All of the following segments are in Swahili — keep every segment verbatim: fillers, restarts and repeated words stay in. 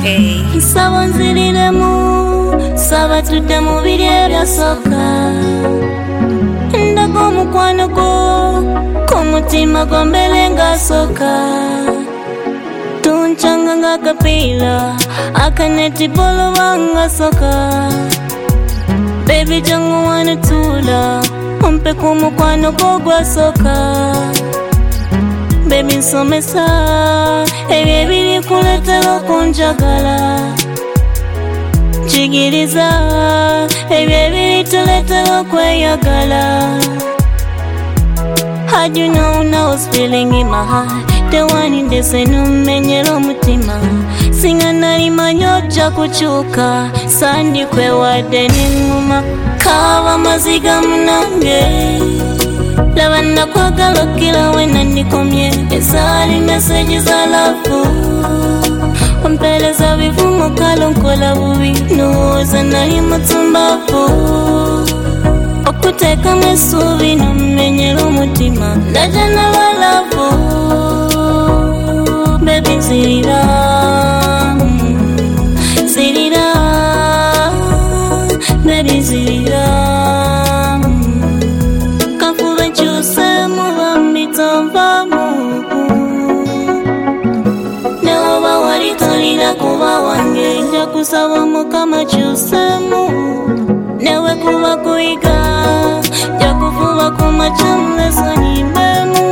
Hey. Saba nziriremu, saba tudde mu biri ebyasooka. Ndaga omukwano gwo, k'omutima gw'embere ng'asooka. Tunchanga ng'akapiira, akanetibolo bangasooka. Baby jangu wanatula, umpe kumukwano gwo gwasooka. Baby nsomesa, ebyo ebiri kuleetera okunjagala. Jigiriza, ebyo ebiri tuleetera okweyagala. Had you known I was feeling in my heart, the one in the senumenyera omutima. Singa nali manyi ojja kukyuka, sandi kwewadde n'enguma. Kaaba maziga munange, laba nakwagala okkira wena ndikomye. Ezaali meseji za laavu, ompeereza bivumu kalo nkola bubi. Ndowooza nali mutumbavu, okuteekamu essuubi n'omumenyera omutima. Ndaja nalwa laavu, baby nzirira, nzirira, baby nzirira. Kafuba nkyuseemu bambi tonvaamu, ne oba wali tolina kuba wange. Nja kusaba Mukama kyuseemu, newe kuba kuyiga. Nja kufuba ku makyamula esonyimbemu.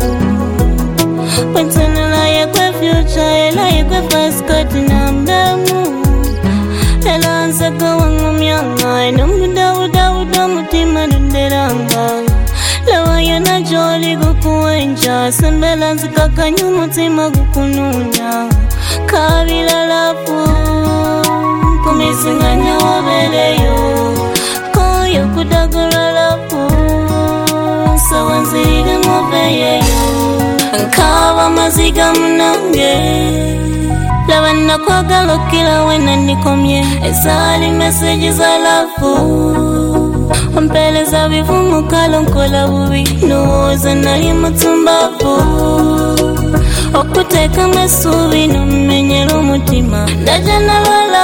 Wentenera yekwe future, era yekwe first cut nambemu. Era nseka wangumyanga, nomudawudawuda omutima dunderanga. Lawa yona gy'oli gukuwenja, sembera nzikakanya omutima gukunuunya. Kaabira laavu, kumisinganya wabeereyo, koyo kudagala laavu. Nsaba nziriremu obeeyeyo, nkaaba maziga munange. Laba nakwagala okkira wena ndikomye. Ezaali meseji za laavu, ompeereza bivumu kalo nkola bubi. Ndowooza nali mutumbavu, okuteekamu essuubi n'omumenyera omutima. Ndaja nalwa laavu.